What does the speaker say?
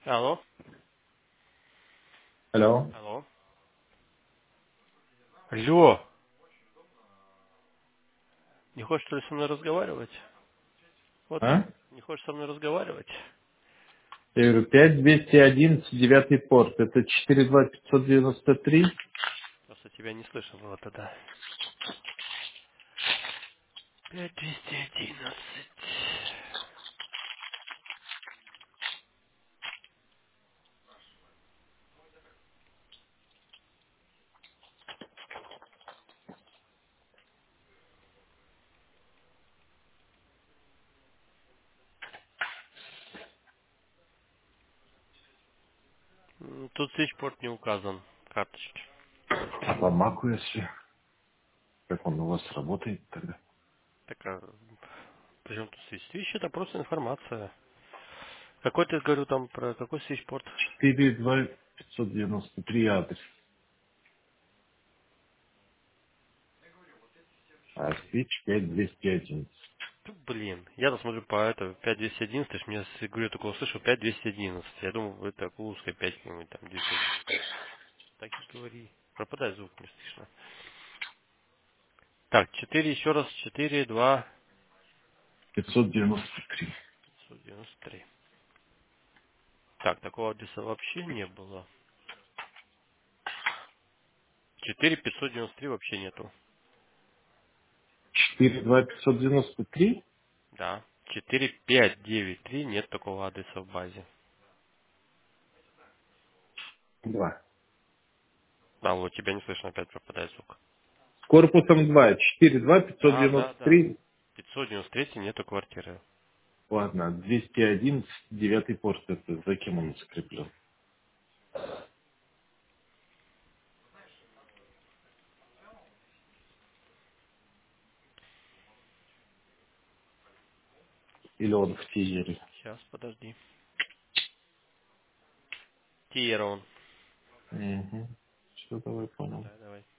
Алло, Алло. алло. Алло, не хочешь что ли со мной разговаривать? Вот, А? не хочешь со мной разговаривать? Я говорю, 5211, 9 порт. Это 42593. Просто тебя не слышно было тогда. 5211. Тут свитчпорт не указан в карточке. А по маку, если... Как он у вас работает тогда? Так, причем тут свич? Свич это просто информация. Какой ты, говорю, там про какой свитчпорт? 42593 адрес. А свич 5211. Блин, я-то смотрю по это 5211, ты ж мне говорю, только услышал 5211. Я думал, это Акуловская 5 какой-нибудь там 211. Так и говори. Пропадает звук, не слышно. Так, 4 еще раз, 4 2 593. 593. Так, такого адреса вообще не было. 4 593 вообще нету. 42593? Да. 4593 нет такого адреса в базе. Два. Да, вот тебя не слышно, опять пропадает звук. С корпусом 2. Да, да, да. 42593. 593 нету квартиры. Ладно, 211, 9 порт. Это за кем он закреплен? Или он в тизере? Сейчас, подожди. Тиера он. Угу. Все, давай, понял. Давай, давай.